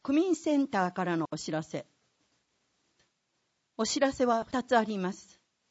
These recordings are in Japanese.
区民センターからのお知らせ。お知らせは2つあります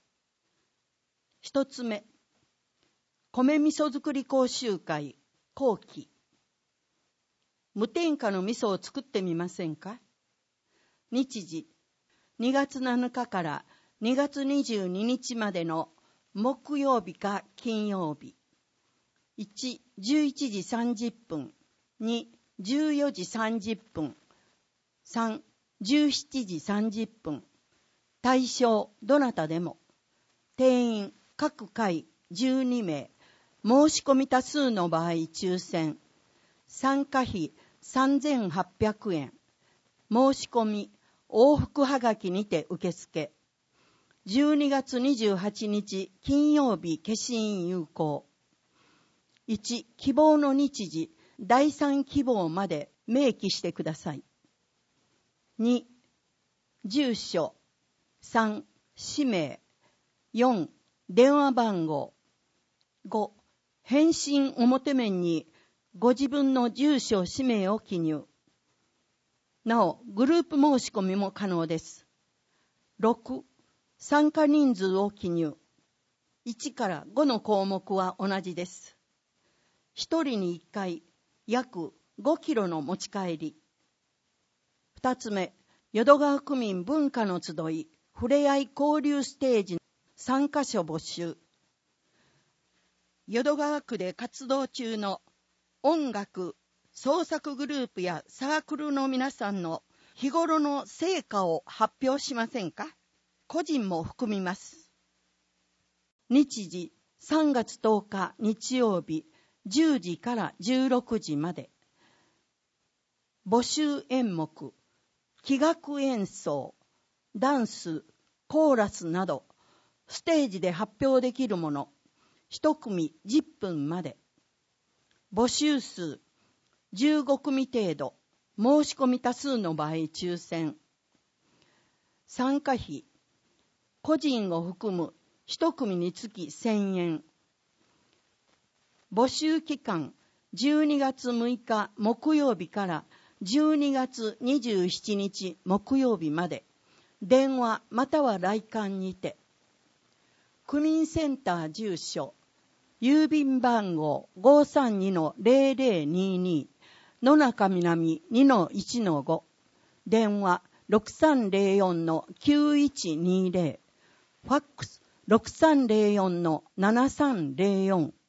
。1つ目、米味噌作り講習会後期。無添加の味噌を作ってみませんか？日時、2月7日から2月22日までの木曜日か金曜日。1、11時30分。2、14時30分。3、17時30分。対象、どなたでも。定員、各回12名。申し込み多数の場合抽選。参加費3800円。申し込み、往復はがきにて受付。12月28日金曜日消印有効。1、希望の日時、第3希望まで明記してください。2、住所。3、氏名。4、電話番号。5、返信表面にご自分の住所、氏名を記入。なお、グループ申し込みも可能です。6、参加人数を記入。1から5の項目は同じです。1人に1回、約5キロの持ち帰り。2つ目、淀川区民文化の集い、ふれあい交流ステージ参加者募集。淀川区で活動中の音楽、創作グループやサークルの皆さんの日頃の成果を発表しませんか？個人も含みます。日時、3月10日日曜日、10時から16時まで。募集演目、器楽演奏、ダンス、コーラスなど、ステージで発表できるもの、1組10分まで。募集数、15組程度、申し込み多数の場合抽選。参加費、個人を含む1組につき1000円。募集期間、12月6日木曜日から12月27日木曜日まで。電話または来館にて。区民センター住所、郵便番号 532-0022、野中南 2-1-5、電話 6304-9120、ファックス 6304-7304。